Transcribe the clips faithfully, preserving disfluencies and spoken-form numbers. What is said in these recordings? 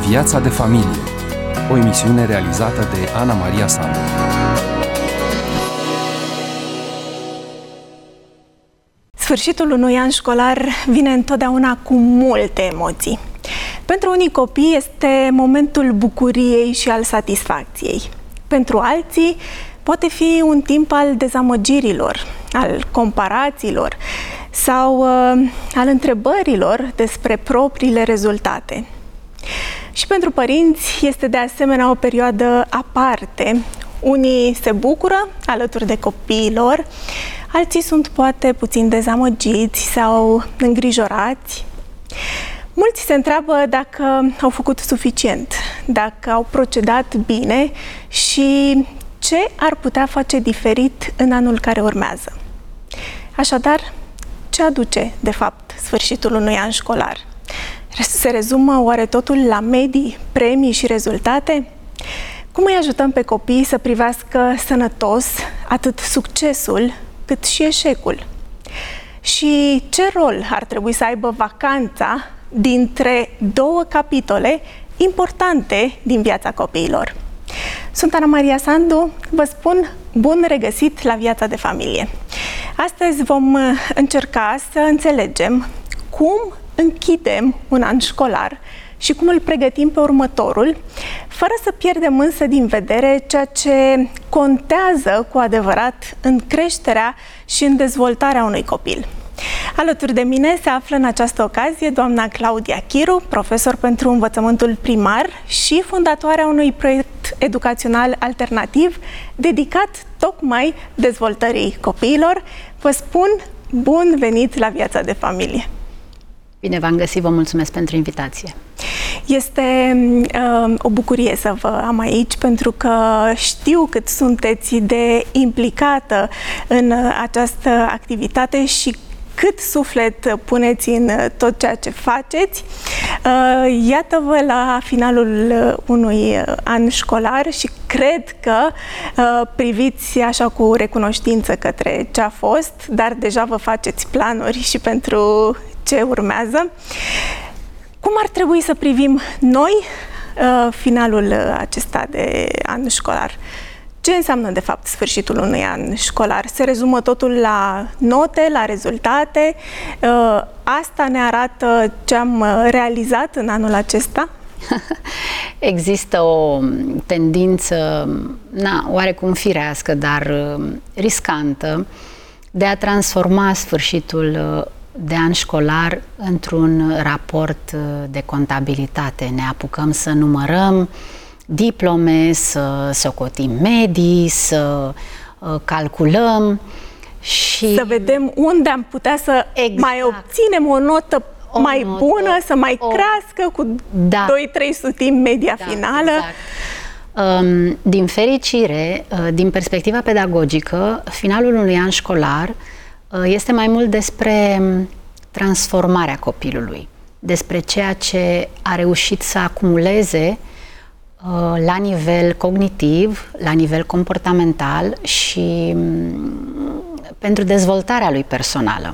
Viața de familie, o emisiune realizată de Ana Maria Sandu. Sfârșitul unui an școlar vine întotdeauna cu multe emoții. Pentru unii copii este momentul bucuriei și al satisfacției. Pentru alții poate fi un timp al dezamăgirilor, al comparațiilor sau uh, al întrebărilor despre propriile rezultate. Și pentru părinți este de asemenea o perioadă aparte. Unii se bucură alături de copiilor, alții sunt poate puțin dezamăgiți sau îngrijorați. Mulți se întreabă dacă au făcut suficient, dacă au procedat bine și ce ar putea face diferit în anul care urmează. Așadar, ce aduce, de fapt, sfârșitul unui an școlar? Se rezumă oare totul la medii, premii și rezultate? Cum îi ajutăm pe copii să privească sănătos atât succesul cât și eșecul? Și ce rol ar trebui să aibă vacanța dintre două capitole importante din viața copiilor? Sunt Ana Maria Sandu, vă spun bun regăsit la Viața de Familie. Astăzi vom încerca să înțelegem cum închidem un an școlar și cum îl pregătim pe următorul, fără să pierdem însă din vedere ceea ce contează cu adevărat în creșterea și în dezvoltarea unui copil. Alături de mine se află în această ocazie doamna Claudia Chiru, profesor pentru învățământul primar și fondatoarea unui proiect educațional alternativ dedicat tocmai dezvoltării copiilor. Vă spun bun venit la Viața de Familie! Bine v-am găsit, vă mulțumesc pentru invitație. Este uh, o bucurie să vă am aici, pentru că știu cât sunteți de implicată în această activitate și cât suflet puneți în tot ceea ce faceți. Uh, iată-vă la finalul unui an școlar și cred că uh, priviți așa cu recunoștință către ce a fost, dar deja vă faceți planuri și pentru ce urmează. Cum ar trebui să privim noi uh, finalul acesta de an școlar? Ce înseamnă, de fapt, sfârșitul unui an școlar? Se rezumă totul la note, la rezultate? Uh, asta ne arată ce am realizat în anul acesta? Există o tendință, na, oarecum firească, dar riscantă, de a transforma sfârșitul de an școlar într-un raport de contabilitate. Ne apucăm să numărăm diplome, să socotim medii, să uh, calculăm și... să vedem unde am putea să exact. mai obținem o notă o mai notă, bună, să mai o... crească cu da. doi trei sutimi media da, finală. Exact. Um, din fericire, uh, din perspectiva pedagogică, finalul unui an școlar uh, este mai mult despre transformarea copilului, despre ceea ce a reușit să acumuleze la nivel cognitiv, la nivel comportamental și pentru dezvoltarea lui personală.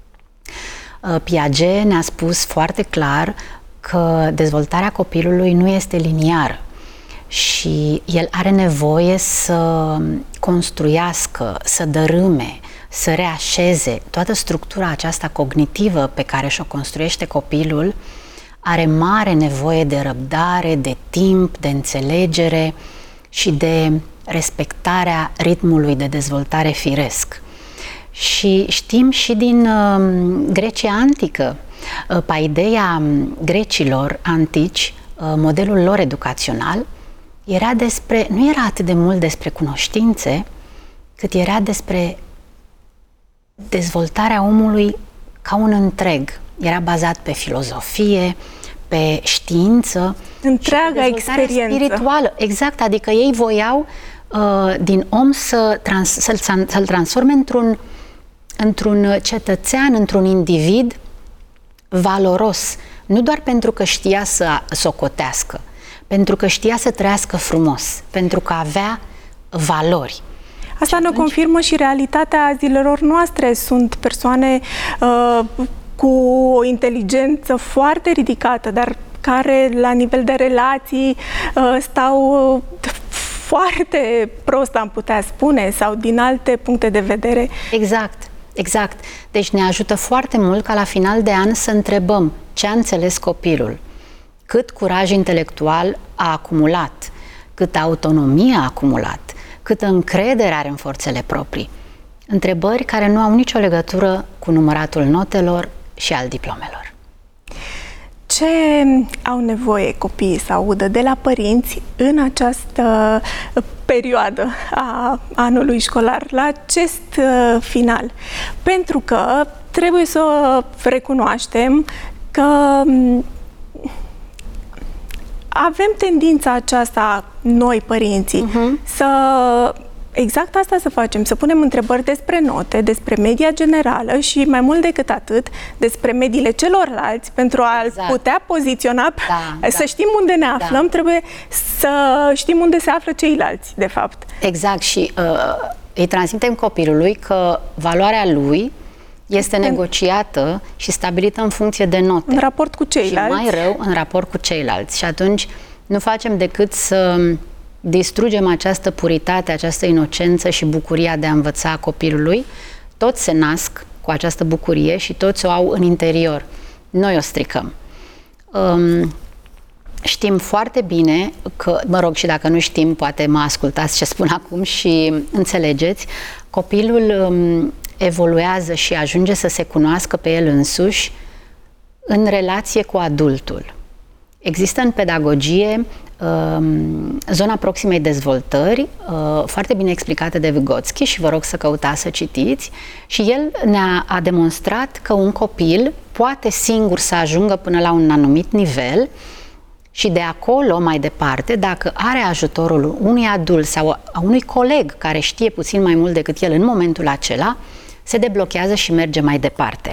Piaget ne-a spus foarte clar că dezvoltarea copilului nu este liniară și el are nevoie să construiască, să dărâme, să reașeze toată structura aceasta cognitivă pe care și-o construiește copilul. Are mare nevoie de răbdare, de timp, de înțelegere și de respectarea ritmului de dezvoltare firesc. Și știm și din uh, Grecia antică, uh, paideia grecilor antici, uh, modelul lor educațional, era despre, nu era atât de mult despre cunoștințe, cât era despre dezvoltarea omului ca un întreg. Era bazat pe filozofie, pe știință, întreaga experiență spirituală. Exact, adică ei voiau uh, din om să trans, să-l, să-l transforme într-un, într-un cetățean, într-un individ valoros, nu doar pentru că știa să socotească, pentru că știa să trăiască frumos, pentru că avea valori. Asta ne confirmă și realitatea zilelor noastre. Sunt persoane uh, cu o inteligență foarte ridicată, dar care la nivel de relații stau foarte prost, am putea spune, sau din alte puncte de vedere. Exact, exact. Deci ne ajută foarte mult ca la final de an să întrebăm ce a înțeles copilul, cât curaj intelectual a acumulat, câtă autonomie a acumulat, câtă încredere are în forțele proprii. Întrebări care nu au nicio legătură cu număratul notelor și al diplomelor. Ce au nevoie copiii să audă de la părinți în această perioadă a anului școlar, la acest final? Pentru că trebuie să recunoaștem că avem tendința aceasta, noi părinții, uh-huh. să exact asta să facem, să punem întrebări despre note, despre media generală și mai mult decât atât, despre mediile celorlalți, pentru a exact. putea poziționa, da, să da. știm unde ne aflăm, da. trebuie să știm unde se află ceilalți, de fapt. Exact, și uh, îi transmitem copilului că valoarea lui este negociată și stabilită în funcție de note. În raport cu ceilalți. Și mai rău, în raport cu ceilalți. Și atunci nu facem decât să distrugem această puritate, această inocență și bucuria de a învăța copilului. Toți se nasc cu această bucurie și toți o au în interior. Noi o stricăm. Um, știm foarte bine că, mă rog, și dacă nu știm, poate mă ascultați ce spun acum și înțelegeți, copilul um, evoluează și ajunge să se cunoască pe el însuși în relație cu adultul. Există în pedagogie zona proximei dezvoltări, foarte bine explicată de Vygotsky și vă rog să căutați să citiți, și el ne-a a demonstrat că un copil poate singur să ajungă până la un anumit nivel și de acolo mai departe, dacă are ajutorul unui adult sau a unui coleg care știe puțin mai mult decât el în momentul acela, se deblochează și merge mai departe.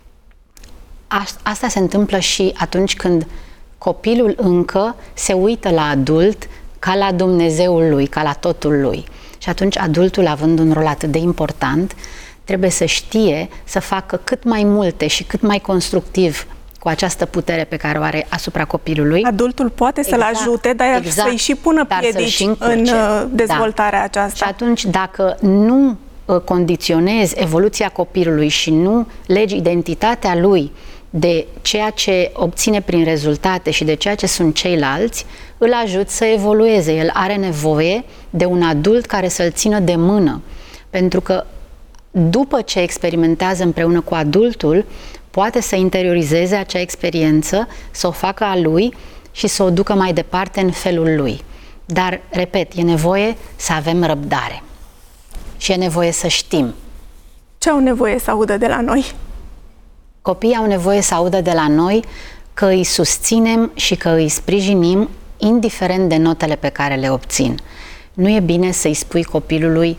Asta se întâmplă și atunci când copilul încă se uită la adult ca la Dumnezeul lui, ca la totul lui. Și atunci adultul, având un rol atât de important, trebuie să știe să facă cât mai multe și cât mai constructiv cu această putere pe care o are asupra copilului. Adultul poate să-l exact, ajute, dar exact, să-i și pună piedici în dezvoltarea da. aceasta. Și atunci, dacă nu condiționezi evoluția copilului și nu legi identitatea lui de ceea ce obține prin rezultate și de ceea ce sunt ceilalți, îl ajut să evolueze. El are nevoie de un adult care să-l țină de mână. Pentru că după ce experimentează împreună cu adultul, poate să interiorizeze acea experiență, să o facă a lui și să o ducă mai departe în felul lui. Dar, repet, e nevoie să avem răbdare. Și e nevoie să știm. Ce au nevoie să audă de la noi? Copiii au nevoie să audă de la noi că îi susținem și că îi sprijinim indiferent de notele pe care le obțin. Nu e bine să-i spui copilului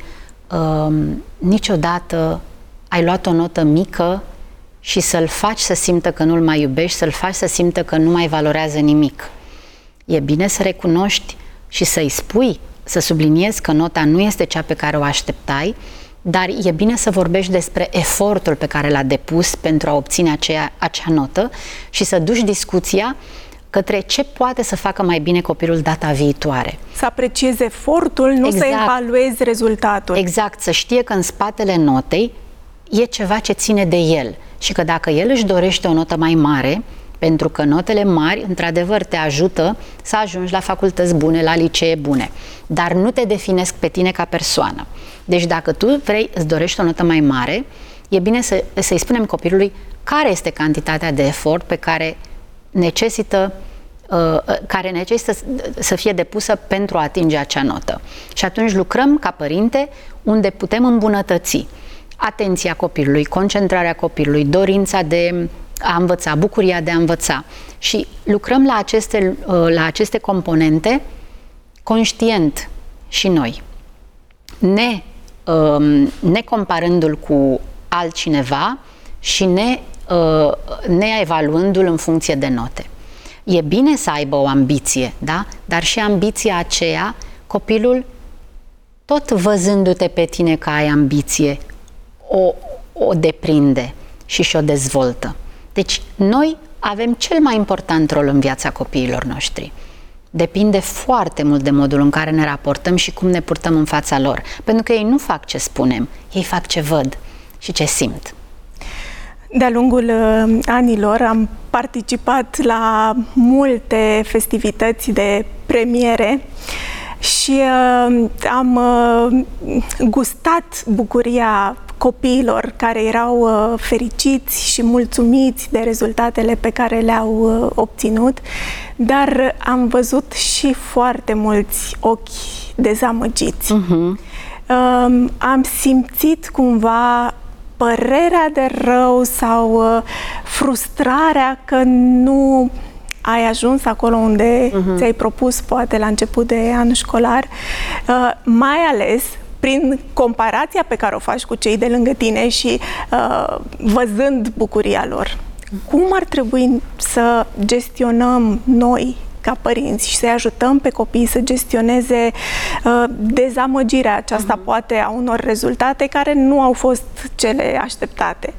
um, niciodată ai luat o notă mică și să-l faci să simtă că nu-l mai iubești, să-l faci să simtă că nu mai valorează nimic. E bine să recunoști și să-i spui, să subliniezi că nota nu este cea pe care o așteptai, dar e bine să vorbești despre efortul pe care l-a depus pentru a obține aceea, acea notă și să duci discuția către ce poate să facă mai bine copilul data viitoare. Să apreciezi efortul, nu exact. să evaluezi rezultatul. Exact, să știe că în spatele notei e ceva ce ține de el și că dacă el își dorește o notă mai mare, pentru că notele mari, într-adevăr, te ajută să ajungi la facultăți bune, la licee bune, dar nu te definesc pe tine ca persoană. Deci dacă tu vrei, îți dorești o notă mai mare, e bine să, să-i spunem copilului care este cantitatea de efort pe care necesită, uh, care necesită să fie depusă pentru a atinge acea notă. Și atunci lucrăm ca părinte unde putem îmbunătăți atenția copilului, concentrarea copilului, dorința de a învăța, bucuria de a învăța. Și lucrăm la aceste, la aceste componente conștient și noi. Ne, ne comparându-l cu altcineva și ne, ne evaluându-l în funcție de note. E bine să aibă o ambiție, da? Dar și ambiția aceea, copilul, tot văzându-te pe tine că ai ambiție, o, o deprinde și și-o dezvoltă. Deci noi avem cel mai important rol în viața copiilor noștri. Depinde foarte mult de modul în care ne raportăm și cum ne purtăm în fața lor. Pentru că ei nu fac ce spunem, ei fac ce văd și ce simt. De-a lungul uh, anilor am participat la multe festivități de premiere și uh, am uh, gustat bucuria copiilor care erau uh, fericiți și mulțumiți de rezultatele pe care le-au uh, obținut, dar am văzut și foarte mulți ochi dezamăgiți. Uh-huh. Uh, am simțit cumva părerea de rău sau uh, frustrarea că nu ai ajuns acolo unde uh-huh. ți-ai propus, poate la început de an școlar, uh, mai ales prin comparația pe care o faci cu cei de lângă tine și uh, văzând bucuria lor. Cum ar trebui să gestionăm noi ca părinți și să-i ajutăm pe copii să gestioneze uh, dezamăgirea aceasta, uh-huh. poate, a unor rezultate care nu au fost cele așteptate?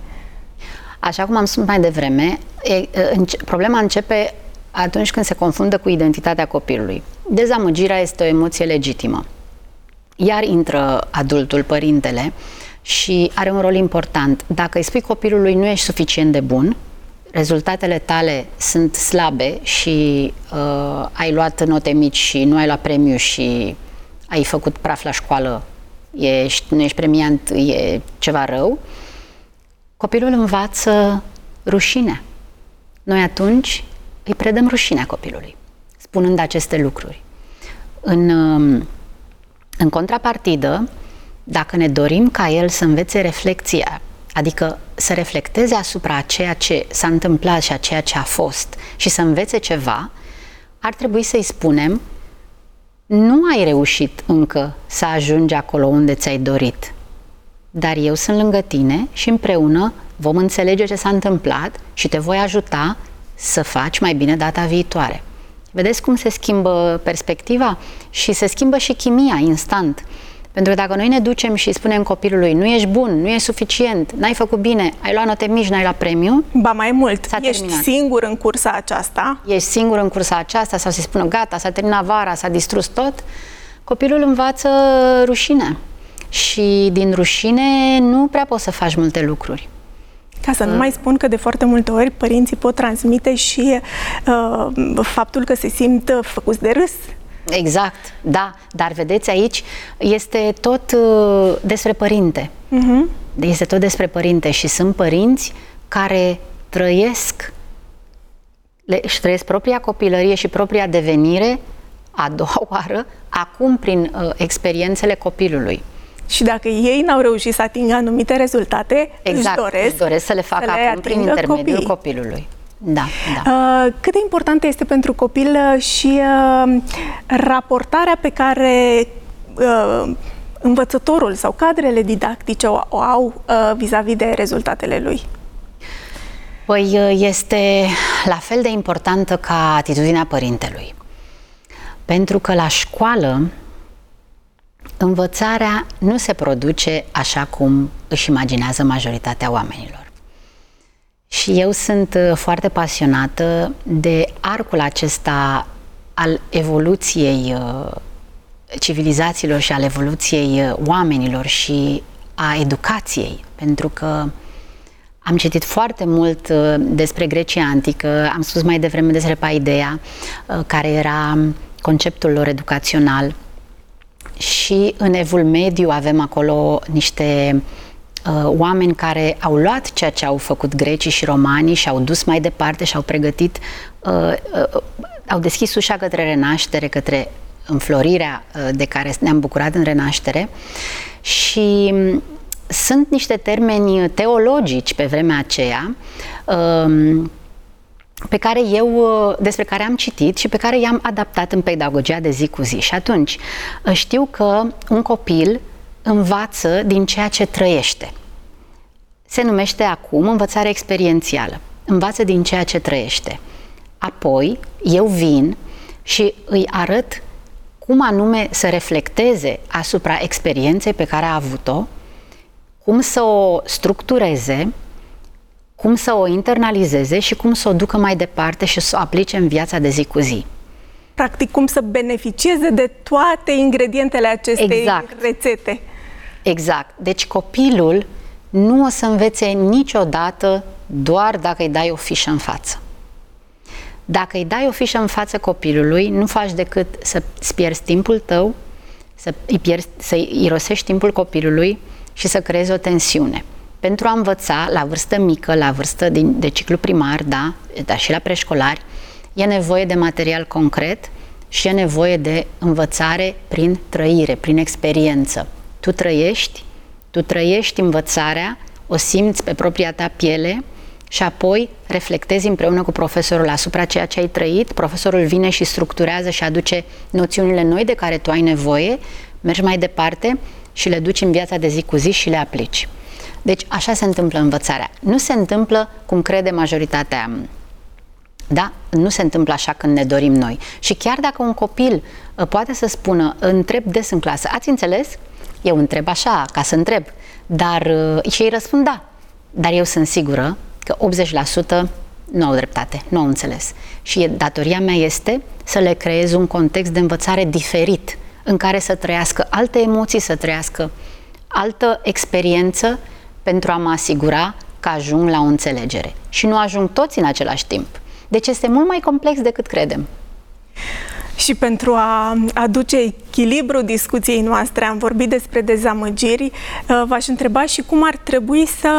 Așa cum am spus mai devreme, e, înce- problema începe atunci când se confundă cu identitatea copilului. Dezamăgirea este o emoție legitimă. Iar intră adultul, părintele, și are un rol important. Dacă îi spui copilului nu ești suficient de bun, rezultatele tale sunt slabe și uh, ai luat note mici și nu ai luat premiu și ai făcut praf la școală, ești, nu ești premiant, e ceva rău, copilul învață rușinea. Noi atunci îi predăm rușinea copilului, spunând aceste lucruri. În, uh, în contrapartidă, dacă ne dorim ca el să învețe reflexia, adică să reflecteze asupra a ceea ce s-a întâmplat și a ceea ce a fost și să învețe ceva, ar trebui să-i spunem: nu ai reușit încă să ajungi acolo unde ți-ai dorit, dar eu sunt lângă tine și împreună vom înțelege ce s-a întâmplat și te voi ajuta să faci mai bine data viitoare. Vedeți cum se schimbă perspectiva? Și se schimbă și chimia instant. Pentru că dacă noi ne ducem și spunem copilului: nu ești bun, nu ești suficient, n-ai făcut bine, ai luat note mici, n-ai luat premiu, ba mai mult, s-a ești terminat. singur în cursa aceasta. Ești singur în cursa aceasta, sau să-i spună: gata, s-a terminat vara, s-a distrus tot, copilul învață rușine. Și din rușine nu prea poți să faci multe lucruri. Ca să nu mai spun că de foarte multe ori părinții pot transmite și uh, faptul că se simt făcuți de râs. Exact, da, dar vedeți, aici este tot uh, despre părinte. Uh-huh. Este tot despre părinte și sunt părinți care trăiesc, le, își trăiesc propria copilărie și propria devenire a doua oară, acum prin uh, experiențele copilului. Și dacă ei n-au reușit să atingă anumite rezultate, exact, își doresc, își doresc să le facă să le acum prin intermediul copiii. copilului. Da, da. Uh, cât de importantă este pentru copil și uh, raportarea pe care uh, învățătorul sau cadrele didactice o, o au uh, vis-a-vis de rezultatele lui? Păi este la fel de importantă ca atitudinea părintelui. Pentru că la școală învățarea nu se produce așa cum își imaginează majoritatea oamenilor. Și eu sunt foarte pasionată de arcul acesta al evoluției civilizațiilor și al evoluției oamenilor și a educației, pentru că am citit foarte mult despre Grecia antică, am spus mai devreme despre Paideia, care era conceptul lor educațional, și în Evul Mediu avem acolo niște uh, oameni care au luat ceea ce au făcut grecii și romanii și au dus mai departe și au pregătit, uh, uh, au deschis ușa către renaștere, către înflorirea uh, de care ne-am bucurat în renaștere. Și um, sunt niște termeni teologici pe vremea aceea, um, pe care eu, despre care am citit și pe care i-am adaptat în pedagogia de zi cu zi. Și atunci știu că un copil învață din ceea ce trăiește. Se numește acum învățare experiențială. Învață din ceea ce trăiește. Apoi eu vin și îi arăt cum anume să reflecteze asupra experienței pe care a avut-o, cum să o structureze, cum să o internalizeze și cum să o ducă mai departe și să o aplice în viața de zi cu zi. Practic, cum să beneficieze de toate ingredientele acestei exact. rețete. Exact. Deci copilul nu o să învețe niciodată doar dacă îi dai o fișă în față. Dacă îi dai o fișă în față copilului, nu faci decât să-ți pierzi timpul tău, să îi pierzi, să-i irosești timpul copilului și să creezi o tensiune. Pentru a învăța la vârstă mică, la vârstă din, de ciclu primar, da, dar și la preșcolari, e nevoie de material concret și e nevoie de învățare prin trăire, prin experiență. Tu trăiești, tu trăiești învățarea, o simți pe propria ta piele și apoi reflectezi împreună cu profesorul asupra ceea ce ai trăit. Profesorul vine și structurează și aduce noțiunile noi de care tu ai nevoie, mergi mai departe și le duci în viața de zi cu zi și le aplici. Deci așa se întâmplă învățarea. Nu se întâmplă cum crede majoritatea. Da? Nu se întâmplă așa când ne dorim noi. Și chiar dacă un copil poate să spună, întreb des în clasă, ați înțeles? Eu întreb așa, ca să întreb, dar și ei răspund da. Dar eu sunt sigură că optzeci la sută nu au dreptate, nu au înțeles. Și datoria mea este să le creez un context de învățare diferit, în care să trăiască alte emoții, să trăiască altă experiență pentru a mă asigura că ajung la o înțelegere. Și nu ajung toți în același timp. Deci este mult mai complex decât credem. Și pentru a aduce echilibru discuției noastre, am vorbit despre dezamăgiri, v-aș întreba și cum ar trebui să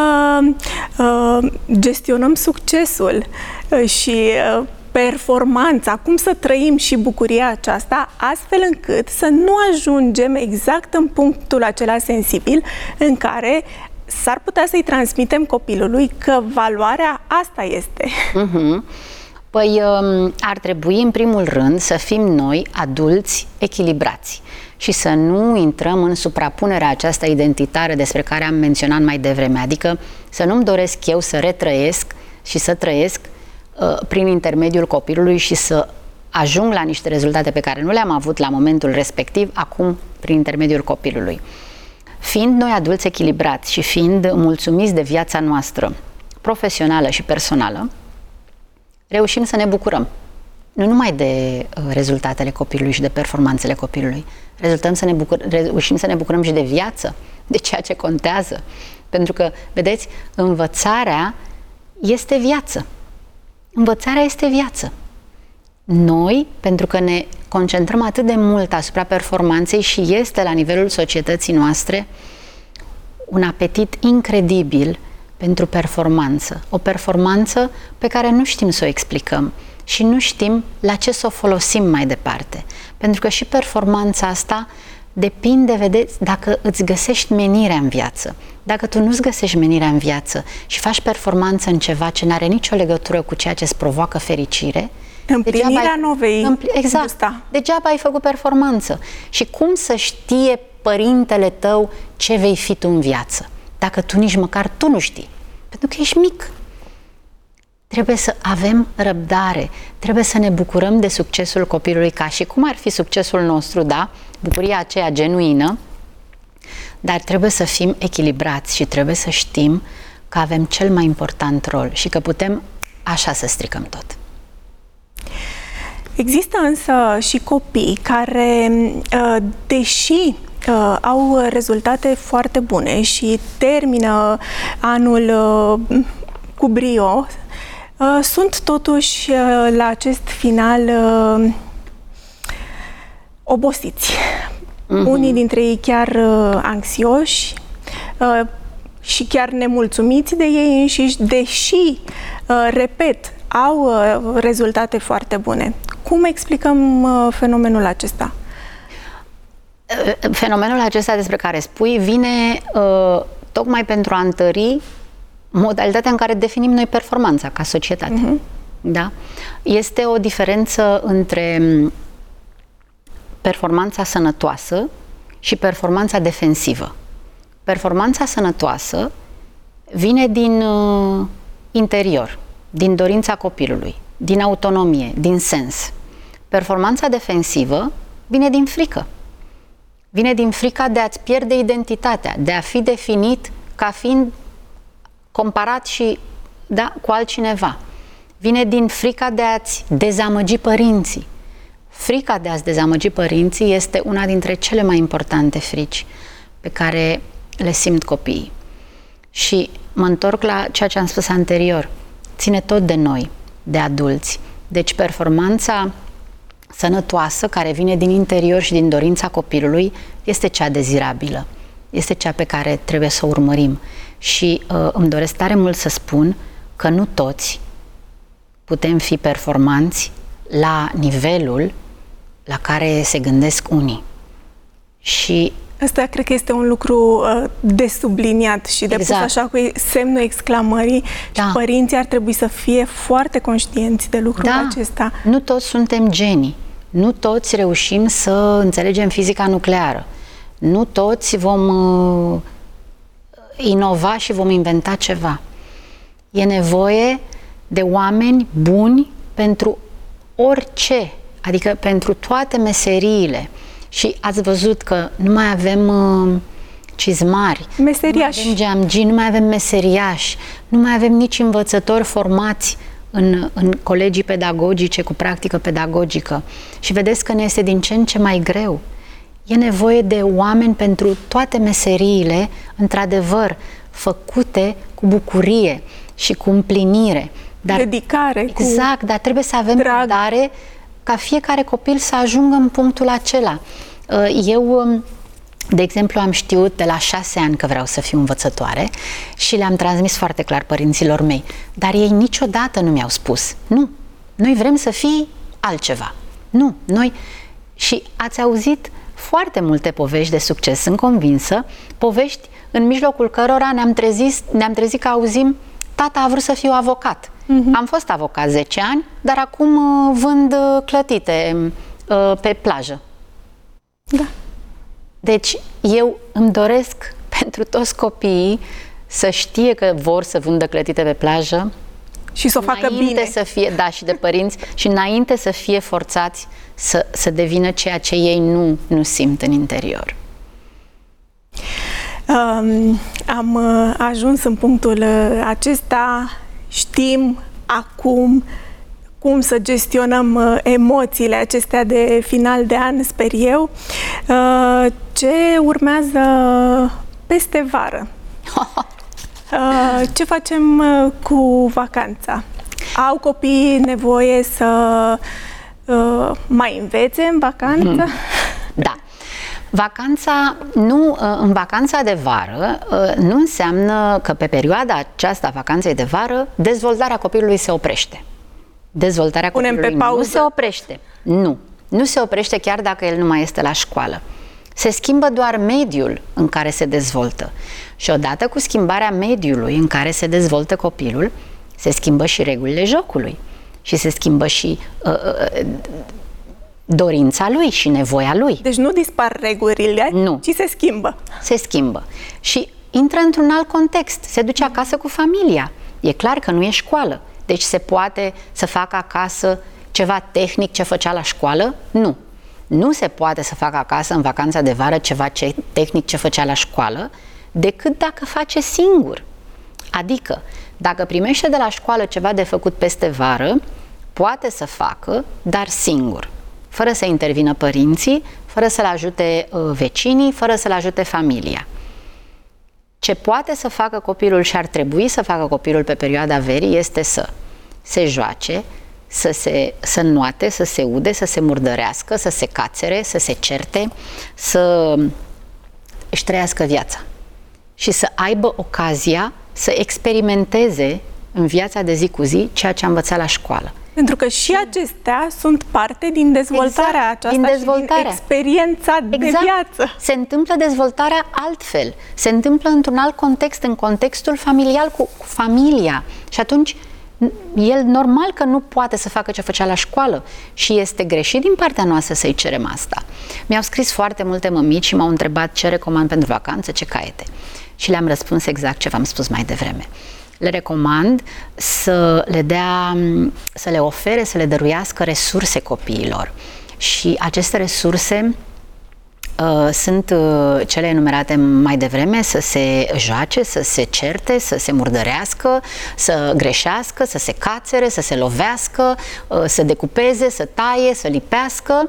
gestionăm succesul și performanța, cum să trăim și bucuria aceasta, astfel încât să nu ajungem exact în punctul acela sensibil în care s-ar putea să-i transmitem copilului că valoarea asta este. Uh-huh. Păi ar trebui în primul rând să fim noi adulți echilibrați și să nu intrăm în suprapunerea aceasta identitară despre care am menționat mai devreme, adică să nu-mi doresc eu să retrăiesc și să trăiesc uh, prin intermediul copilului și să ajung la niște rezultate pe care nu le-am avut la momentul respectiv, acum prin intermediul copilului. Fiind noi adulți echilibrați și fiind mulțumiți de viața noastră profesională și personală, reușim să ne bucurăm. Nu numai de rezultatele copilului și de performanțele copilului. Rezultăm să ne bucur, reușim să ne bucurăm și de viață, de ceea ce contează. Pentru că, vedeți, învățarea este viață. Învățarea este viață. Noi, pentru că ne concentrăm atât de mult asupra performanței și este la nivelul societății noastre un apetit incredibil pentru performanță. O performanță pe care nu știm să o explicăm și nu știm la ce să o folosim mai departe. Pentru că și performanța asta depinde, vedeți, dacă îți găsești menirea în viață. Dacă tu nu-ți găsești menirea în viață și faci performanță în ceva ce nu are nicio legătură cu ceea ce îți provoacă fericire, împlinirea nu vei exact, gusta. Degeaba ai făcut performanță. Și cum să știe părintele tău ce vei fi tu în viață? Dacă tu nici măcar tu nu știi. Pentru că ești mic. Trebuie să avem răbdare. Trebuie să ne bucurăm de succesul copilului ca și cum ar fi succesul nostru, da? Bucuria aceea genuină. Dar trebuie să fim echilibrați și trebuie să știm că avem cel mai important rol și că putem așa să stricăm tot. Există însă și copii care, deși Uh, au rezultate foarte bune și termină anul uh, cu brio, uh, sunt totuși uh, la acest final uh, obosiți. Uh-huh. Unii dintre ei chiar uh, anxioși uh, și chiar nemulțumiți de ei înșiși, deși, uh, repet, au uh, rezultate foarte bune. Cum explicăm uh, fenomenul acesta? Fenomenul acesta despre care spui vine uh, tocmai pentru a întări modalitatea în care definim noi performanța ca societate. Uh-huh. Da? Este o diferență între performanța sănătoasă și performanța defensivă. Performanța sănătoasă vine din uh, interior, din dorința copilului, din autonomie, din sens. Performanța defensivă vine din frică. Vine din frica de a-ți pierde identitatea, de a fi definit ca fiind comparat și da, cu altcineva. Vine din frica de a-ți dezamăgi părinții. Frica de a-ți dezamăgi părinții este una dintre cele mai importante frici pe care le simt copiii. Și mă întorc la ceea ce am spus anterior. Ține tot de noi, de adulți. Deci performanța sănătoasă care vine din interior și din dorința copilului este cea dezirabilă. Este cea pe care trebuie să o urmărim. Și uh, îmi doresc tare mult să spun că nu toți putem fi performanți la nivelul la care se gândesc unii. Și asta cred că este un lucru uh, de subliniat și de exact. pus așa cu semnul exclamării. Da. Și părinții ar trebui să fie foarte conștienți de lucrul da. acesta. Nu toți suntem genii. Nu toți reușim să înțelegem fizica nucleară. Nu toți vom uh, inova și vom inventa ceva. E nevoie de oameni buni pentru orice, adică pentru toate meseriile. Și ați văzut că nu mai avem uh, cizmari, meseriași. Nu mai avem geamgii, nu mai avem meseriași, nu mai avem nici învățători formați în, în colegii pedagogice cu practică pedagogică. Și vedeți că ne este din ce în ce mai greu. E nevoie de oameni pentru toate meseriile, într-adevăr, făcute cu bucurie și cu împlinire. Dar, dedicare. Exact, cu dar trebuie să avem drag. răbdare ca fiecare copil să ajungă în punctul acela. Eu, de exemplu, am știut de la șase ani că vreau să fiu învățătoare și le-am transmis foarte clar părinților mei, dar ei niciodată nu mi-au spus, nu, noi vrem să fii altceva. Nu, noi... Și ați auzit foarte multe povești de succes, sunt convinsă, povești în mijlocul cărora ne-am trezit, ne-am trezit că auzim, tata a vrut să fiu avocat. Uh-huh. Am fost avocat zece ani, dar acum uh, vând uh, clătite uh, pe plajă. Da. Deci eu îmi doresc pentru toți copiii să știe că vor să vândă clătite pe plajă și să o facă bine. Să fie, da, și de părinți, și înainte să fie forțați să, să devină ceea ce ei nu, nu simt în interior. Um, am uh, ajuns în punctul uh, acesta, știm acum cum să gestionăm uh, emoțiile acestea de final de an, sper eu. Uh, ce urmează peste vară? Uh, ce facem uh, cu vacanța? Au copiii nevoie să uh, mai învețe în vacanță? Da. Vacanța, nu, în vacanța de vară, nu înseamnă că pe perioada aceasta vacanței de vară dezvoltarea copilului se oprește. Dezvoltarea Punem copilului pe pauză. Nu se oprește. Nu. Nu se oprește chiar dacă el nu mai este la școală. Se schimbă doar mediul în care se dezvoltă. Și odată cu schimbarea mediului în care se dezvoltă copilul, se schimbă și regulile jocului. Și se schimbă și uh, uh, dorința lui și nevoia lui. Deci nu dispar regulile, nu. Ci se schimbă. Se schimbă. Și intră într-un alt context. Se duce acasă cu familia. E clar că nu e școală. Deci se poate să facă acasă ceva tehnic ce făcea la școală? Nu. Nu se poate să facă acasă în vacanța de vară ceva ce, tehnic ce făcea la școală, decât dacă face singur. Adică, dacă primește de la școală ceva de făcut peste vară, poate să facă, dar singur. Fără să intervină părinții, fără să-l ajute uh, vecinii, fără să-l ajute familia. Ce poate să facă copilul și ar trebui să facă copilul pe perioada verii este să se joace, să se să înnoate, să se ude, să se murdărească, să se cațere, să se certe, să își trăiască viața și să aibă ocazia să experimenteze în viața de zi cu zi ceea ce a învățat la școală. Pentru că și acestea sunt parte din dezvoltarea exact, aceasta din dezvoltarea. și din experiența exact. de viață. Se întâmplă dezvoltarea altfel. Se întâmplă într-un alt context, în contextul familial cu, cu familia. Și atunci el normal că nu poate să facă ce făcea la școală și este greșit din partea noastră să-i cerem asta. Mi-au scris foarte multe mămici și m-au întrebat ce recomand pentru vacanță, ce caiete. Și le-am răspuns exact ce v-am spus mai devreme. Le recomand să le dea, să le ofere, să le dăruiască resurse copiilor. Și aceste resurse Sunt cele enumerate mai devreme, să se joace, să se certe, să se murdărească, să greșească, să se cațere, să se lovească, să decupeze, să taie, să lipească,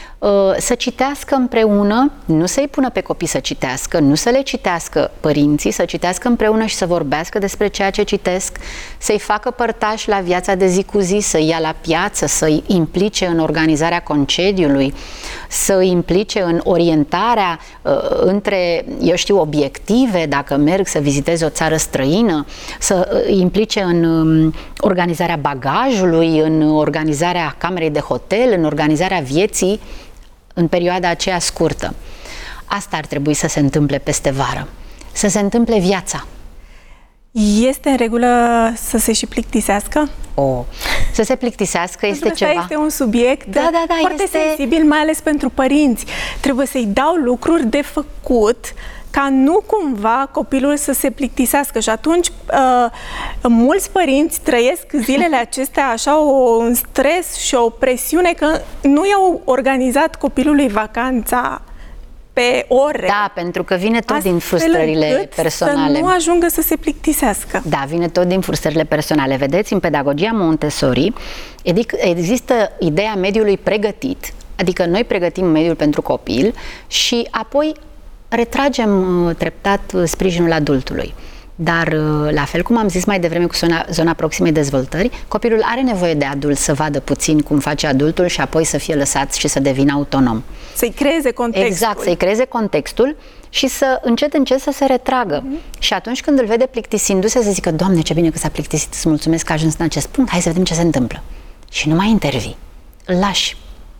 să citească împreună, nu să-i pună pe copii să citească, nu să le citească părinții, să citească împreună și să vorbească despre ceea ce citesc, să-i facă părtași la viața de zi cu zi, să-i ia la piață, să-i implice în organizarea concediului, să-i implice în orientarea uh, între, eu știu, obiective, dacă merg să viziteze o țară străină, să îi implice în um, organizarea bagajului, în organizarea camerei de hotel, în organizarea vieții în perioada aceea scurtă. Asta ar trebui să se întâmple peste vară. Să se întâmple viața. Este în regulă să se și plictisească? O, să se plictisească este pentru ceva... este un subiect da, da, da, foarte este... sensibil, mai ales pentru părinți. Trebuie să-i dau lucruri de făcut ca nu cumva copilul să se plictisească. Și atunci uh, mulți părinți trăiesc zilele acestea așa o, un stres și o presiune că nu i-au organizat copilului vacanța pe ore. Da, pentru că vine tot din frustrările personale. Să nu ajungă să se plictisească. Da, vine tot din frustrările personale. Vedeți, în pedagogia Montessori există ideea mediului pregătit, adică noi pregătim mediul pentru copil și apoi retragem treptat sprijinul adultului. Dar, la fel cum am zis mai devreme cu zona, zona proximei dezvoltări, copilul are nevoie de adult să vadă puțin cum face adultul și apoi să fie lăsat și să devină autonom. Să-i creeze contextul. Exact, să-i creeze contextul și să încet, încet să se retragă. Mm-hmm. Și atunci când îl vede plictisindu-se, să zică, Doamne, ce bine că s-a plictisit, îți mulțumesc că a ajuns în acest punct, hai să vedem ce se întâmplă. Și nu mai intervii. Îl lași.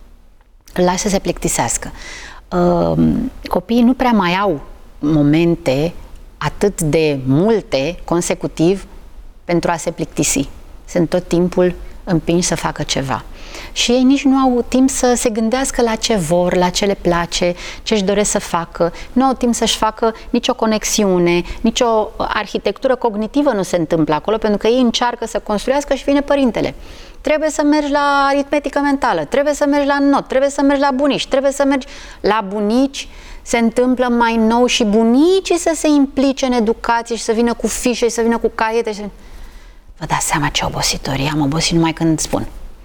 Îl lași să se plictisească. Uh, copiii nu prea mai au momente atât de multe consecutiv pentru a se plictisi. Sunt tot timpul împinși să facă ceva. Și ei nici nu au timp să se gândească la ce vor, la ce le place, ce își doresc să facă. Nu au timp să-și facă nicio conexiune, nicio arhitectură cognitivă nu se întâmplă acolo, pentru că ei încearcă să construiască și vine părintele. Trebuie să mergi la aritmetică mentală, trebuie să mergi la not, trebuie să mergi la bunici, trebuie să mergi la bunici. Se întâmplă mai nou și bunicii să se implice în educație și să vină cu fișe și să vină cu caiete. Și... Vă dați seama ce obositorie, am obosit numai când spun.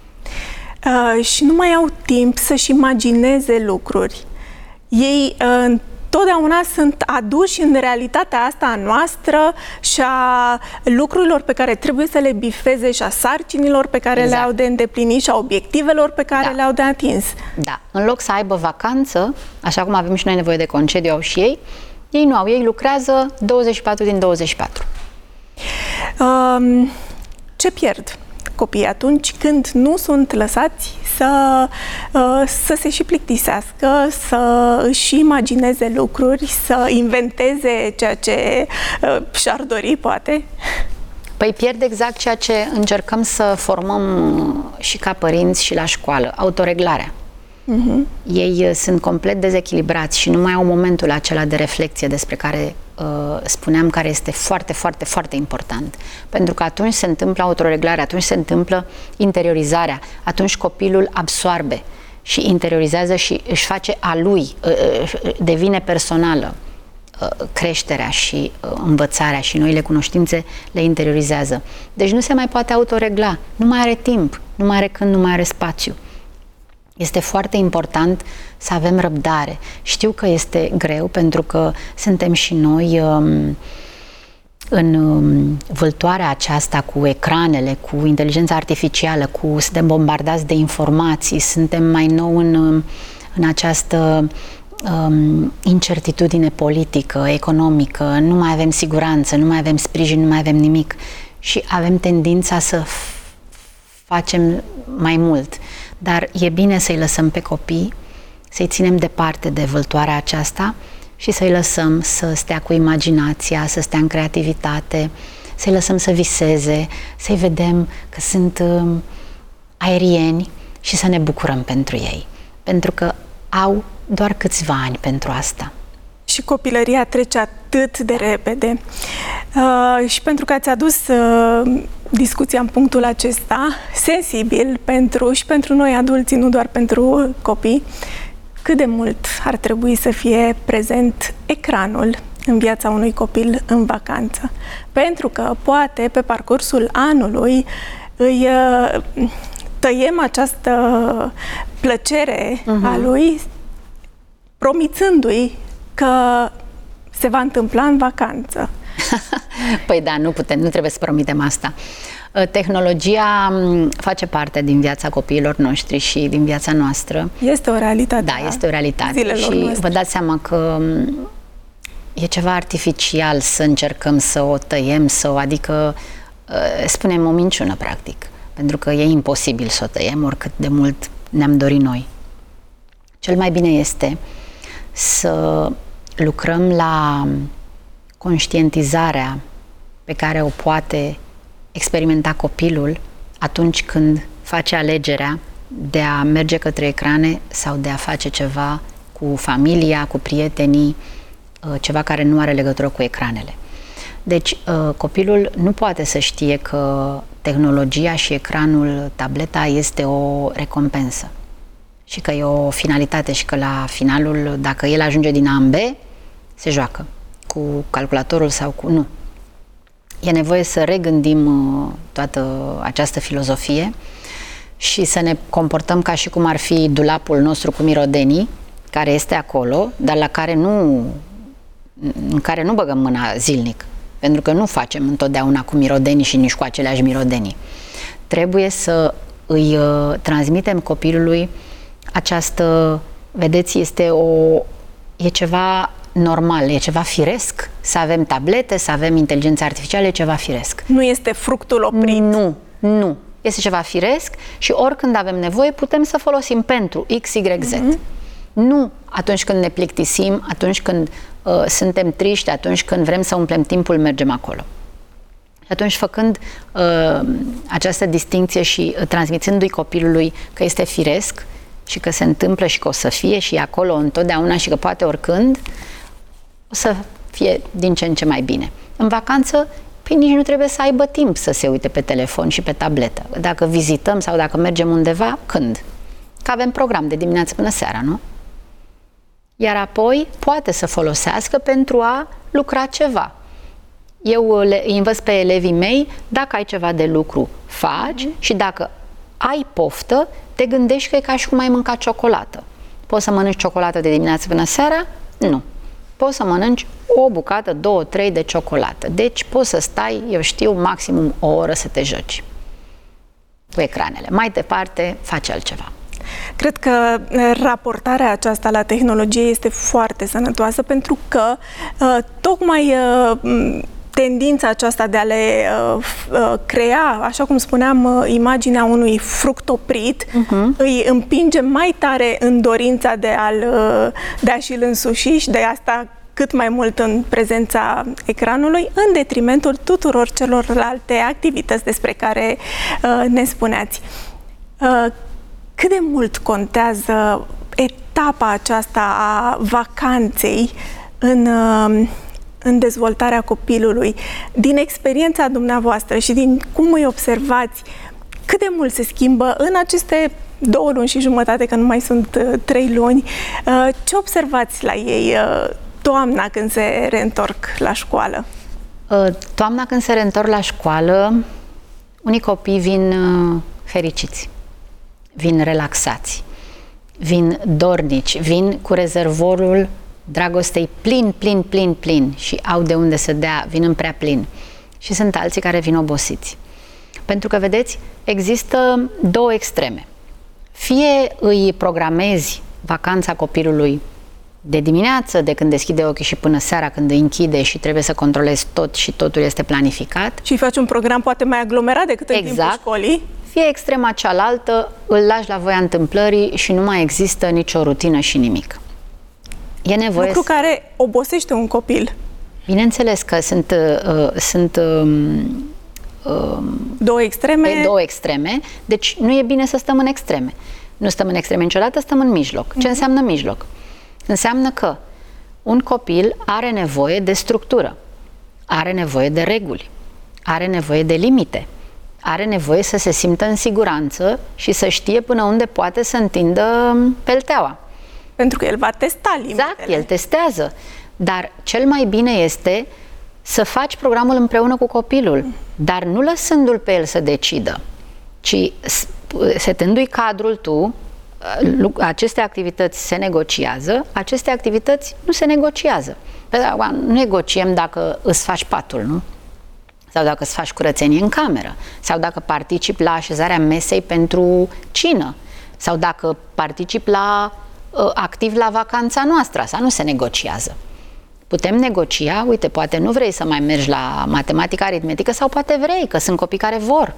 Uh, și nu mai au timp să-și imagineze lucruri. Ei uh, totdeauna sunt aduși în realitatea asta a noastră și a lucrurilor pe care trebuie să le bifeze și a sarcinilor pe care exact. le au de îndeplinit și a obiectivelor pe care da. le au de atins. Da. În loc să aibă vacanță, așa cum avem și noi nevoie de concediu, au și ei, ei nu au. Ei lucrează douăzeci și patru din douăzeci și patru. Um, ce pierd copiii atunci când nu sunt lăsați să, să se și plictisească, să își imagineze lucruri, să inventeze ceea ce și-ar dori, poate? Păi pierd exact ceea ce încercăm să formăm și ca părinți și la școală, autoreglarea. Uh-huh. Ei sunt complet dezechilibrați și nu mai au momentul acela de reflexie despre care uh, spuneam, care este foarte, foarte, foarte important. Pentru că atunci se întâmplă autoreglarea, atunci se întâmplă interiorizarea, atunci copilul absoarbe și interiorizează și își face a lui, uh, devine personală. Uh, creșterea și uh, învățarea și noile cunoștințe le interiorizează. Deci nu se mai poate autoregla, nu mai are timp, nu mai are când, nu mai are spațiu. Este foarte important să avem răbdare. Știu că este greu pentru că suntem și noi um, în um, vâltoarea aceasta cu ecranele, cu inteligența artificială, cu suntem bombardați de informații, suntem mai nou în, în această um, incertitudine politică, economică, nu mai avem siguranță, nu mai avem sprijin, nu mai avem nimic și avem tendința să facem mai mult. Dar e bine să-i lăsăm pe copii, să-i ținem departe de vâltoarea aceasta și să-i lăsăm să stea cu imaginația, să stea în creativitate, să-i lăsăm să viseze, să-i vedem că sunt uh, aerieni și să ne bucurăm pentru ei. Pentru că au doar câțiva ani pentru asta. Și copilăria trece atât de repede. Uh, și pentru că ați adus uh, discuția în punctul acesta, sensibil pentru, și pentru noi adulții, nu doar pentru copii, cât de mult ar trebui să fie prezent ecranul în viața unui copil în vacanță. Pentru că poate pe parcursul anului îi tăiem această plăcere uh-huh. a lui, promițându-i că se va întâmpla în vacanță. Păi da, nu putem, nu trebuie să promitem asta. Tehnologia face parte din viața copiilor noștri și din viața noastră. Este o realitate. Da, este o realitate. Și noastre. Vă dați seama că e ceva artificial să încercăm să o tăiem, să o, adică spunem o minciună, practic. Pentru că e imposibil să o tăiem, oricât de mult ne-am dorit noi. Cel mai bine este să lucrăm la conștientizarea pe care o poate experimenta copilul atunci când face alegerea de a merge către ecrane sau de a face ceva cu familia, cu prietenii, ceva care nu are legătură cu ecranele. Deci copilul nu poate să știe că tehnologia și ecranul, tableta, este o recompensă și că e o finalitate și că la finalul, dacă el ajunge din A în B, se joacă cu calculatorul sau cu... Nu. E nevoie să regândim toată această filozofie și să ne comportăm ca și cum ar fi dulapul nostru cu mirodenii, care este acolo, dar la care nu, în care nu băgăm mâna zilnic, pentru că nu facem întotdeauna cu mirodenii și nici cu aceleași mirodenii. Trebuie să îi uh, transmitem copilului această, vedeți, este o, e ceva normal, e ceva firesc să avem tablete, să avem inteligență artificială, e ceva firesc. Nu este fructul oprit. Nu, nu. Este ceva firesc și oricând avem nevoie putem să folosim pentru X, Y, Z. Mm-hmm. Nu atunci când ne plictisim, atunci când uh, suntem triști, atunci când vrem să umplem timpul, mergem acolo. Și atunci, făcând uh, această distincție și uh, transmițându-i copilului că este firesc și că se întâmplă și că o să fie și acolo întotdeauna și că poate oricând, o să fie din ce în ce mai bine. În vacanță, păi nici nu trebuie să aibă timp să se uite pe telefon și pe tabletă. Dacă vizităm sau dacă mergem undeva, când? Că avem program de dimineață până seara, nu? Iar apoi poate să folosească pentru a lucra ceva. Eu le învăț pe elevii mei, dacă ai ceva de lucru, faci, și dacă ai poftă, te gândești că e ca și cum ai mâncat ciocolată. Poți să mănânci ciocolată de dimineață până seara? Nu. Poți să mănânci o bucată, două, trei de ciocolată. Deci poți să stai, eu știu, maximum o oră să te joci cu ecranele. Mai departe, faci altceva. Cred că raportarea aceasta la tehnologie este foarte sănătoasă, pentru că uh, tocmai uh, tendința aceasta de a le uh, uh, crea, așa cum spuneam, uh, imaginea unui fruct oprit, uh-huh. îi împinge mai tare în dorința de a-l, uh, de a și-l însuși și de asta cât mai mult în prezența ecranului, în detrimentul tuturor celorlalte activități despre care uh, ne spuneați. Uh, cât de mult contează etapa aceasta a vacanței în, uh, în dezvoltarea copilului? Din experiența dumneavoastră și din cum îi observați, cât de mult se schimbă în aceste două luni și jumătate, că nu mai sunt uh, trei luni, uh, ce observați la ei uh, toamna când se reîntorc la școală? Uh, toamna când se reîntorc la școală, unii copii vin uh, fericiți, vin relaxați, vin dornici, vin cu rezervorul dragostei plin, plin, plin, plin și au de unde să dea, vin în prea plin. Și sunt alții care vin obosiți. Pentru că, vedeți, există două extreme. Fie îi programezi vacanța copilului de dimineață, de când deschide ochii și până seara când îi închide și trebuie să controlezi tot și totul este planificat. Și faci un program poate mai aglomerat decât exact. În timpul școlii. Fie extrema cealaltă, îl lași la voia întâmplării și nu mai există nicio rutină și nimic. E nevoie Lucru să... care obosește un copil. Bineînțeles că sunt, uh, sunt um, um, două extreme. două extreme, deci nu e bine să stăm în extreme. Nu stăm în extreme niciodată, stăm în mijloc. Ce mm-hmm. înseamnă mijloc? Înseamnă că un copil are nevoie de structură, are nevoie de reguli, are nevoie de limite, are nevoie să se simtă în siguranță și să știe până unde poate să întindă pelteaua. Pentru că el va testa limitele. Exact, el testează. Dar cel mai bine este să faci programul împreună cu copilul, dar nu lăsându-l pe el să decidă, ci setându-i cadrul tu, aceste activități se negociază, aceste activități nu se negociază. Nu negociem dacă îți faci patul, nu? Sau dacă îți faci curățenie în cameră, sau dacă participi la așezarea mesei pentru cină, sau dacă participi la, activ la vacanța noastră. Asta nu se negociază. Putem negocia, uite, poate nu vrei să mai mergi la matematică aritmetică sau poate vrei, că sunt copii care vor.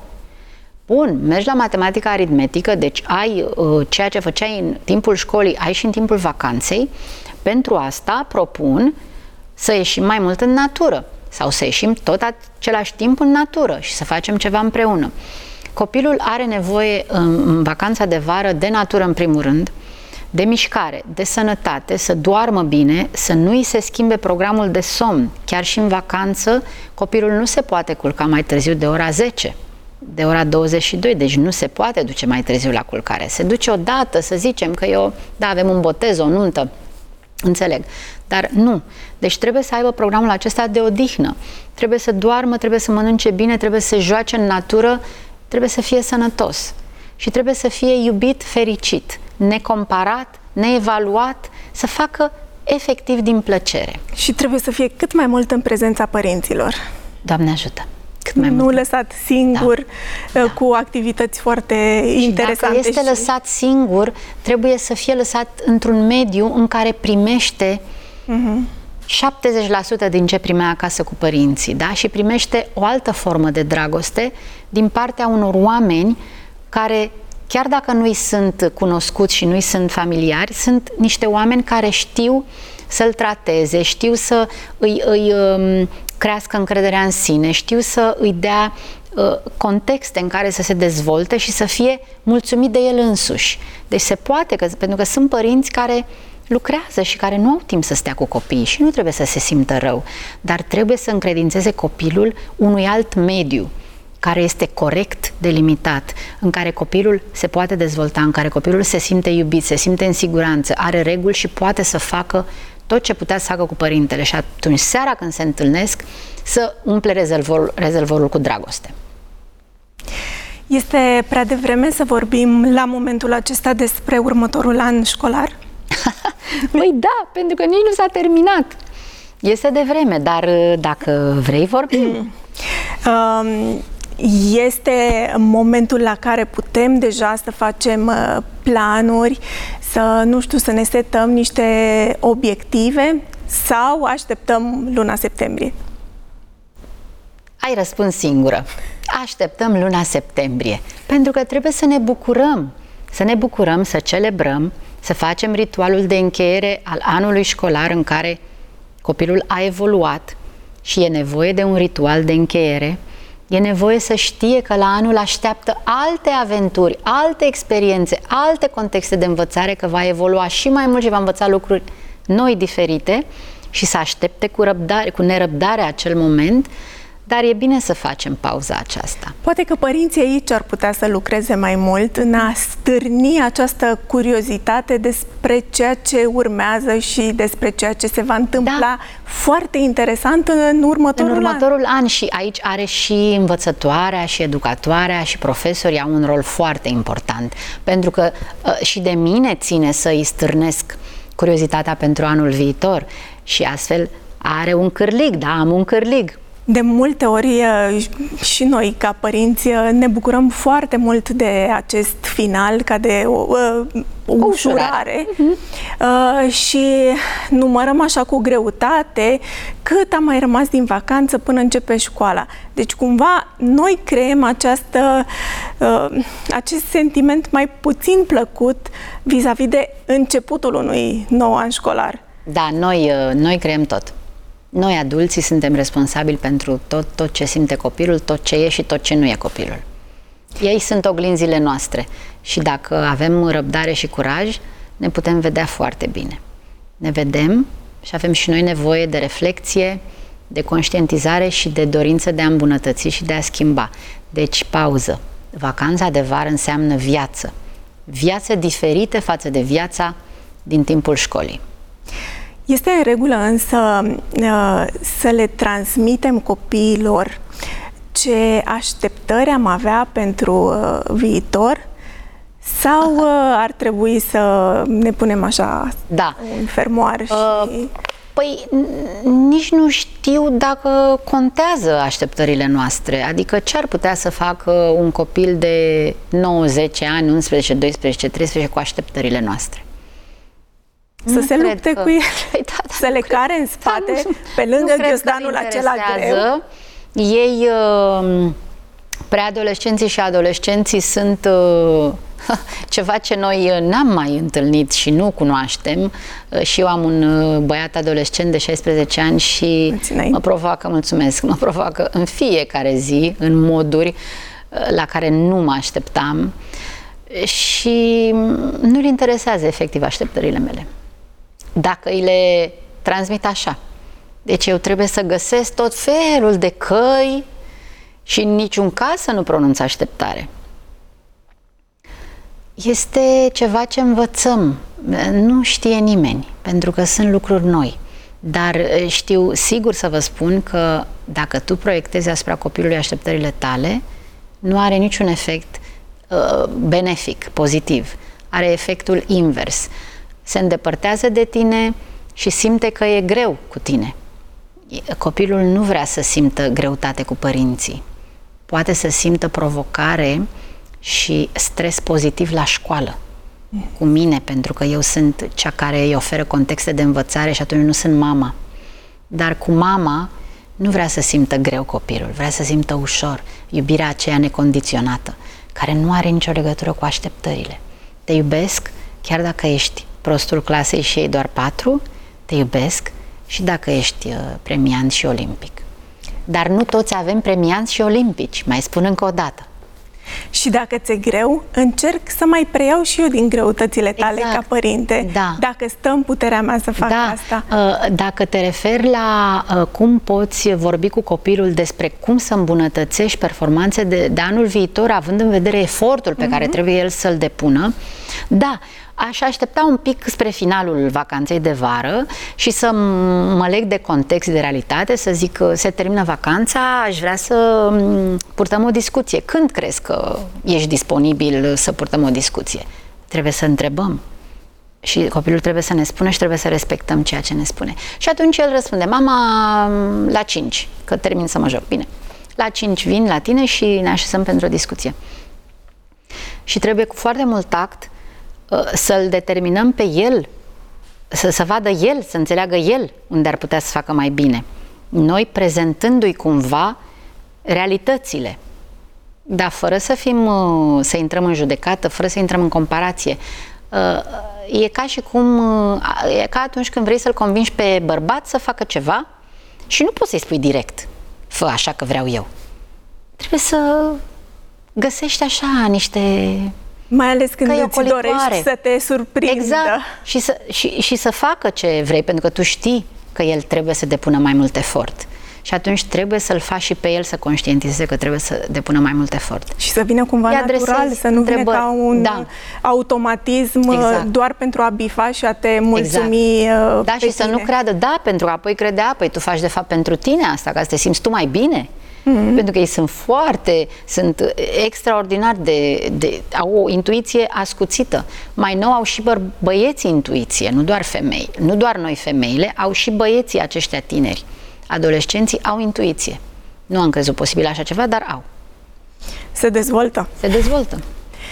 Bun, mergi la matematică aritmetică, deci ai uh, ceea ce făceai în timpul școlii, ai și în timpul vacanței. Pentru asta propun să ieșim mai mult în natură sau să ieșim tot același timp în natură și să facem ceva împreună. Copilul are nevoie în, în vacanța de vară de natură în primul rând, de mișcare, de sănătate, să doarmă bine, să nu îi se schimbe programul de somn. Chiar și în vacanță, copilul nu se poate culca mai târziu de ora zece, de ora douăzeci și doi, deci nu se poate duce mai târziu la culcare. Se duce odată, să zicem că eu, da, avem un botez, o nuntă, înțeleg, dar nu. Deci trebuie să aibă programul acesta de odihnă. Trebuie să doarmă, trebuie să mănânce bine, trebuie să se joace în natură, trebuie să fie sănătos și trebuie să fie iubit, fericit, necomparat, neevaluat, să facă efectiv din plăcere. Și trebuie să fie cât mai mult în prezența părinților. Doamne ajută! Cât mai nu mult. lăsat singur, da. cu activități foarte și interesante. Dacă este și... lăsat singur, trebuie să fie lăsat într-un mediu în care primește uh-huh. șaptezeci la sută din ce primea acasă cu părinții, da? Și primește o altă formă de dragoste din partea unor oameni care, chiar dacă nu-i sunt cunoscuți și nu-i sunt familiari, sunt niște oameni care știu să-l trateze, știu să îi, îi um, crească încrederea în sine, știu să îi dea uh, contexte în care să se dezvolte și să fie mulțumit de el însuși. Deci se poate, că, pentru că sunt părinți care lucrează și care nu au timp să stea cu copiii și nu trebuie să se simtă rău, dar trebuie să încredințeze copilul unui alt mediu care este corect delimitat, în care copilul se poate dezvolta, în care copilul se simte iubit, se simte în siguranță, are reguli și poate să facă tot ce putea să facă cu părintele. Și atunci, seara când se întâlnesc, să umple rezervorul, rezervorul cu dragoste. Este prea devreme să vorbim la momentul acesta despre următorul an școlar? Păi da, pentru că nici nu s-a terminat. Este devreme, dar dacă vrei vorbim. um, Este momentul la care putem deja să facem planuri, să, nu știu, să ne setăm niște obiective sau așteptăm luna septembrie? Ai răspuns singură. Așteptăm luna septembrie, pentru că trebuie să ne bucurăm, să ne bucurăm, să celebrăm, să facem ritualul de încheiere al anului școlar în care copilul a evoluat și e nevoie de un ritual de încheiere. E nevoie să știe că la anul așteaptă alte aventuri, alte experiențe, alte contexte de învățare, că va evolua și mai mult și va învăța lucruri noi, diferite, și să aștepte cu răbdare, cu nerăbdare acel moment, dar e bine să facem pauza aceasta. Poate că părinții aici ar putea să lucreze mai mult în a stârni această curiozitate despre ceea ce urmează și despre ceea ce se va întâmpla, da, foarte interesant în următorul, în următorul an. an. Și aici are și învățătoarea și educatoarea și profesorii au un rol foarte important, pentru că uh, și de mine ține să îi stârnesc curiozitatea pentru anul viitor și astfel are un cârlig, da, am un cârlig. De multe ori și noi, ca părinți, ne bucurăm foarte mult de acest final, ca de o, o ușurare. Uh-huh. Și numărăm așa cu greutate cât a mai rămas din vacanță până începe școala. Deci, cumva, noi creăm această, acest sentiment mai puțin plăcut vis-a-vis de începutul unui nou an școlar. Da, noi, noi creăm tot. Noi, adulții, suntem responsabili pentru tot, tot ce simte copilul, tot ce e și tot ce nu e copilul. Ei sunt oglinzile noastre și dacă avem răbdare și curaj, ne putem vedea foarte bine. Ne vedem și avem și noi nevoie de reflexie, de conștientizare și de dorință de a îmbunătăți și de a schimba. Deci, pauză. Vacanța de vară înseamnă viață. Viață diferită față de viața din timpul școlii. Este în regulă însă să le transmitem copiilor ce așteptări am avea pentru viitor? Sau ar trebui să ne punem așa da. un fermoar și... Uh, păi nici nu știu dacă contează așteptările noastre. Adică ce ar putea să facă un copil de nouă zece ani, unsprezece, doisprezece, treisprezece cu așteptările noastre? Să nu se lupte că... cu ele, păi da, da, să le care în spate, da, nu, pe lângă ghiozdanul acela greu. Ei, preadolescenții și adolescenții sunt ceva ce noi n-am mai întâlnit și nu cunoaștem. Și eu am un băiat adolescent de șaisprezece ani și mă provoacă, mulțumesc, mă provoacă în fiecare zi, în moduri la care nu mă așteptam și nu-l interesează efectiv așteptările mele. Dacă îi le transmit așa. Deci eu trebuie să găsesc tot felul de căi și în niciun caz să nu pronunț așteptare. Este ceva ce învățăm, nu știe nimeni, pentru că sunt lucruri noi. Dar știu sigur să vă spun că dacă tu proiectezi asupra copilului așteptările tale, nu are niciun efect uh, benefic, pozitiv. Are efectul invers. Se îndepărtează de tine și simte că e greu cu tine. Copilul nu vrea să simtă greutate cu părinții. Poate să simtă provocare și stres pozitiv la școală. Cu mine, pentru că eu sunt cea care îi oferă contexte de învățare și atunci nu sunt mama. Dar cu mama nu vrea să simtă greu copilul, vrea să simtă ușor, iubirea aceea necondiționată, care nu are nicio legătură cu așteptările. Te iubesc chiar dacă ești prostul clasei și ei doar patru, te iubesc și dacă ești premiant și olimpic. Dar nu toți avem premianți și olimpici, mai spun încă o dată. Și dacă ți-e greu, încerc să mai preiau și eu din greutățile tale exact. Ca părinte. Da. Dacă stă în puterea mea să fac da. asta. Dacă te referi la cum poți vorbi cu copilul despre cum să îmbunătățești performanțe de, de anul viitor, având în vedere efortul pe uh-huh. care trebuie el să-l depună, da, aș aștepta un pic spre finalul vacanței de vară și să mă leg de context, de realitate, să zic că se termină vacanța, aș vrea să purtăm o discuție. Când crezi că ești disponibil să purtăm o discuție? Trebuie să întrebăm. Și copilul trebuie să ne spună și trebuie să respectăm ceea ce ne spune. Și atunci el răspunde, mama, la cinci, că termin să mă joc. Bine, la cinci vin la tine și ne așezăm pentru o discuție. Și trebuie cu foarte mult tact să-l determinăm pe el, să, să vadă el, să înțeleagă el unde ar putea să facă mai bine. Noi prezentându-i cumva realitățile, dar fără să fim, să intrăm în judecată, fără să intrăm în comparație. E ca și cum, e ca atunci când vrei să-l convingi pe bărbat să facă ceva și nu poți să-i spui direct, fă așa că vreau eu. Trebuie să găsești așa niște... Mai ales când îți dorești să te surprindă. Exact. Și să, și, și să facă ce vrei, pentru că tu știi că el trebuie să depună mai mult efort. Și atunci trebuie să-l faci și pe el să conștientizeze că trebuie să depună mai mult efort. Și să vină cumva natural, să nu vină ca un da. automatism exact. Doar pentru a bifa și a te mulțumi exact. Da, pe și tine. Să nu creadă, da, pentru că apoi credea, păi tu faci de fapt pentru tine asta, ca să te simți tu mai bine. Mm-hmm. Pentru că ei sunt foarte, sunt extraordinar de, de, au o intuiție ascuțită. Mai nou au și bă, băieții intuiție, nu doar femei. Nu doar noi femeile, au și băieții aceștia tineri. Adolescenții au intuiție. Nu am crezut posibil așa ceva, dar au. Se dezvoltă. Se dezvoltă.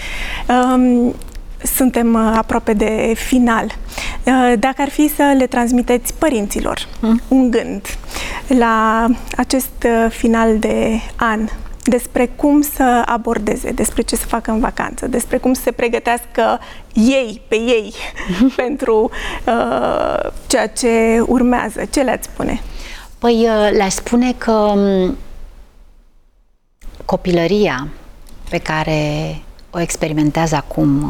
Um, suntem aproape de final. Dacă ar fi să le transmiteți părinților hmm? un gând la acest final de an, despre cum să abordeze, despre ce să facă în vacanță, despre cum să se pregătească ei, pe ei, pentru uh, ceea ce urmează, ce le-ați spune? Păi le-aș spune că copilăria pe care o experimentează acum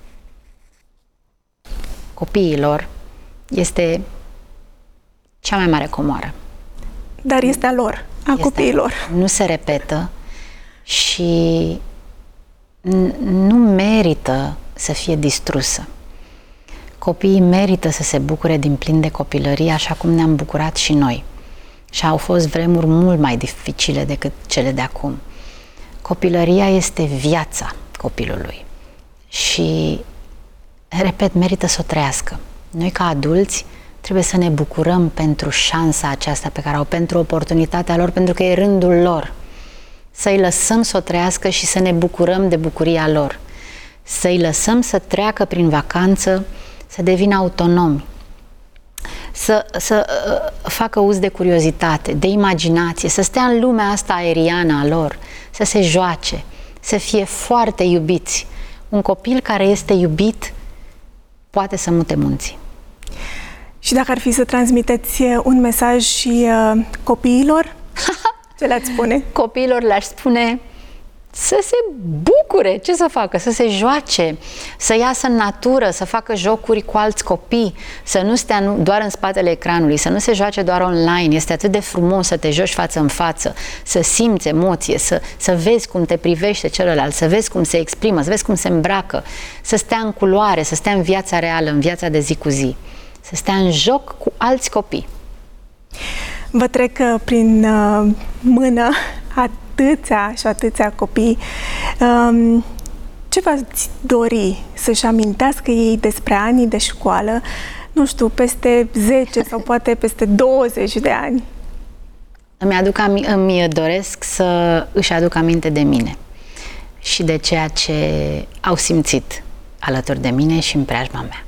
copiilor este cea mai mare comoară. Dar este a lor, a este copiilor. A, nu se repetă și nu merită să fie distrusă. Copiii merită să se bucure din plin de copilărie, așa cum ne-am bucurat și noi. Și au fost vremuri mult mai dificile decât cele de acum. Copilăria este viața copilului și, repet, merită să o trăiască. Noi, ca adulți, trebuie să ne bucurăm pentru șansa aceasta pe care au, pentru oportunitatea lor, pentru că e rândul lor. Să-i lăsăm să o trăiască și să ne bucurăm de bucuria lor. Să-i lăsăm să treacă prin vacanță, să devină autonomi, să, să uh, facă uz de curiozitate, de imaginație, să stea în lumea asta aeriană a lor, să se joace, să fie foarte iubiți. Un copil care este iubit poate să mute munții. Și dacă ar fi să transmiteți un mesaj și uh, copiilor, ce le-ați spune? Copiilor le-aș spune să se bucure, ce să facă, să se joace, să iasă în natură, să facă jocuri cu alți copii, să nu stea nu, doar în spatele ecranului, să nu se joace doar online. Este atât de frumos să te joci față în față, să simți emoție, să, să vezi cum te privește celălalt, să vezi cum se exprimă, să vezi cum se îmbracă, să stea în culoare, să stea în viața reală, în viața de zi cu zi, să stea în joc cu alți copii. Vă trec prin uh, mână atâția și atâția copii. Um, ce v-ați dori să-și amintească ei despre anii de școală, nu știu, peste zece sau poate peste douăzeci de ani? Îmi, aduc, îmi doresc să își aduc aminte de mine și de ceea ce au simțit alături de mine și în preajma mea.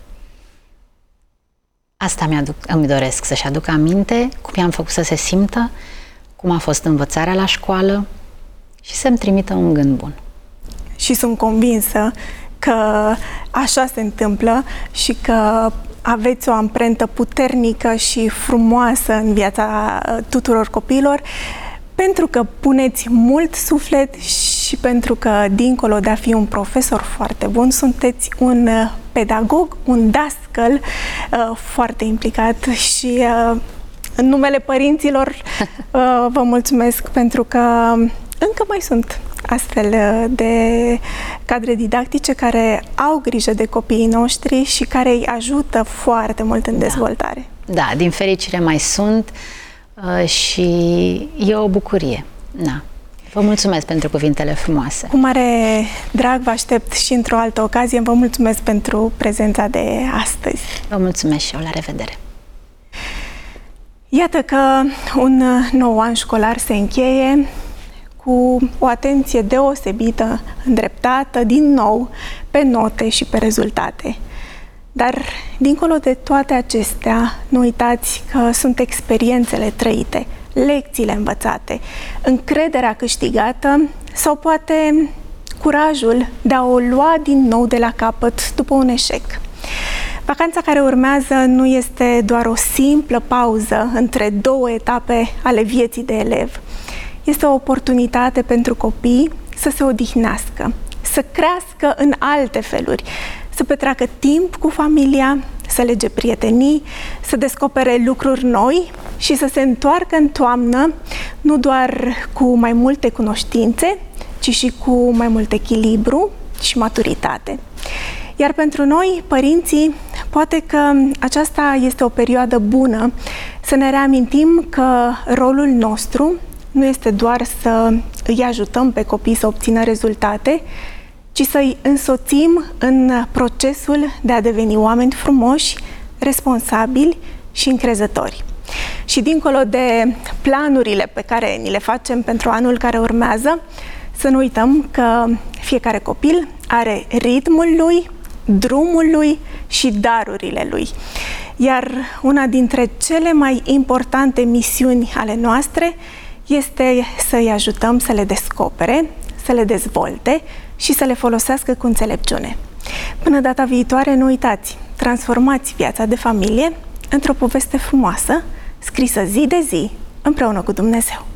Asta mi-aduc, îmi doresc, să-și aduc aminte cum i-am făcut să se simtă, cum a fost învățarea la școală și să-mi trimită un gând bun. Și sunt convinsă că așa se întâmplă și că aveți o amprentă puternică și frumoasă în viața tuturor copiilor, pentru că puneți mult suflet și pentru că, dincolo de a fi un profesor foarte bun, sunteți un pedagog, un dascăl uh, foarte implicat și uh, în numele părinților uh, vă mulțumesc pentru că încă mai sunt astfel de cadre didactice care au grijă de copiii noștri și care îi ajută foarte mult în dezvoltare. Da, da, din fericire mai sunt uh, și e o bucurie. Da. Vă mulțumesc pentru cuvintele frumoase. Cu mare drag vă aștept și într-o altă ocazie. Vă mulțumesc pentru prezența de astăzi. Vă mulțumesc și eu. La revedere! Iată că un nou an școlar se încheie cu o atenție deosebită, îndreptată din nou pe note și pe rezultate. Dar, dincolo de toate acestea, nu uitați că sunt experiențele trăite, lecțiile învățate, încrederea câștigată sau poate curajul de a o lua din nou de la capăt după un eșec. Vacanța care urmează nu este doar o simplă pauză între două etape ale vieții de elev. Este o oportunitate pentru copii să se odihnească, să crească în alte feluri, să petreacă timp cu familia, să lege prietenii, să descopere lucruri noi și să se întoarcă în toamnă nu doar cu mai multe cunoștințe, ci și cu mai mult echilibru și maturitate. Iar pentru noi, părinții, poate că aceasta este o perioadă bună să ne reamintim că rolul nostru nu este doar să îi ajutăm pe copii să obțină rezultate, ci să-i însoțim în procesul de a deveni oameni frumoși, responsabili și încrezători. Și dincolo de planurile pe care ni le facem pentru anul care urmează, să nu uităm că fiecare copil are ritmul lui, drumul lui și darurile lui. Iar una dintre cele mai importante misiuni ale noastre este să-i ajutăm să le descopere, să le dezvolte și să le folosească cu înțelepciune. Până data viitoare, nu uitați, transformați viața de familie într-o poveste frumoasă, scrisă zi de zi, împreună cu Dumnezeu.